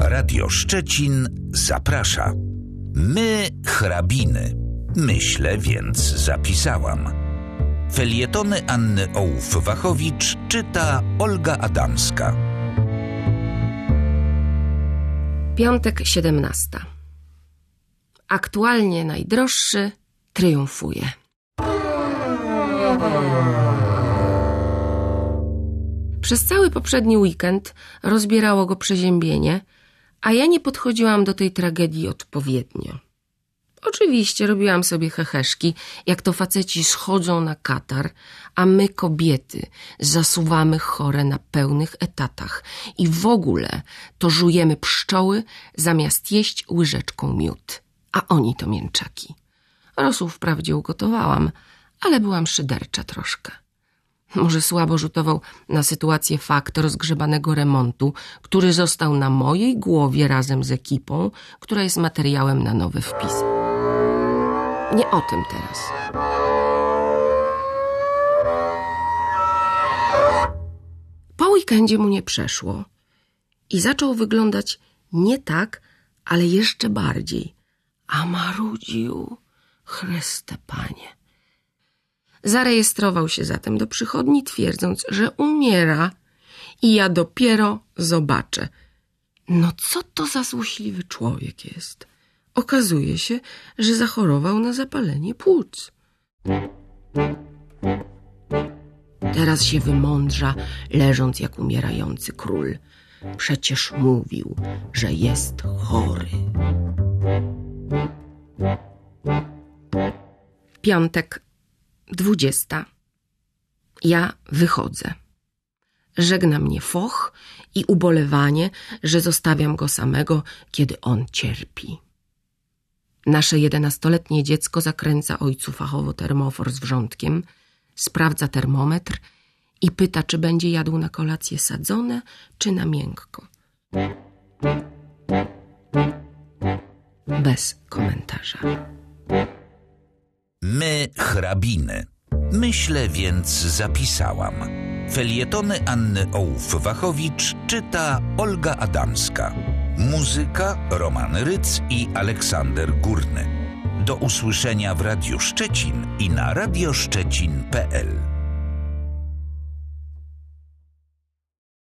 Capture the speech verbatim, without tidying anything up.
Radio Szczecin zaprasza. My, hrabiny. Myślę, więc zapisałam. Felietony Anny Ołów-Wachowicz czyta Olga Adamska. Piątek siedemnasta. Aktualnie najdroższy triumfuje. Przez cały poprzedni weekend rozbierało go przeziębienie, a ja nie podchodziłam do tej tragedii odpowiednio. Oczywiście robiłam sobie heheszki, jak to faceci schodzą na katar, a my, kobiety, zasuwamy chore na pełnych etatach i w ogóle to żujemy pszczoły zamiast jeść łyżeczką miód, a oni to mięczaki. Rosół wprawdzie ugotowałam, ale byłam szydercza troszkę. Może słabo rzutował na sytuację fakt rozgrzebanego remontu, który został na mojej głowie razem z ekipą, która jest materiałem na nowy wpis. Nie o tym teraz. Po weekendzie mu nie przeszło i zaczął wyglądać nie tak, ale jeszcze bardziej. A marudził, Chryste Panie. Zarejestrował się zatem do przychodni, twierdząc, że umiera i ja dopiero zobaczę. No co to za złośliwy człowiek jest? Okazuje się, że zachorował na zapalenie płuc. Teraz się wymądrza, leżąc jak umierający król. Przecież mówił, że jest chory. Piątek, dwudziesta. Ja wychodzę. Żegna mnie foch i ubolewanie, że zostawiam go samego, kiedy on cierpi. Nasze jedenastoletnie dziecko zakręca ojcu fachowo termofor z wrzątkiem, sprawdza termometr i pyta, czy będzie jadł na kolację sadzone, czy na miękko. Bez komentarza. My, hrabiny. Myślę, więc zapisałam. Felietony Anny Ołów-Wachowicz czyta Olga Adamska. Muzyka Roman Ryc i Aleksander Górny. Do usłyszenia w Radiu Szczecin i na radioszczecin kropka pe el.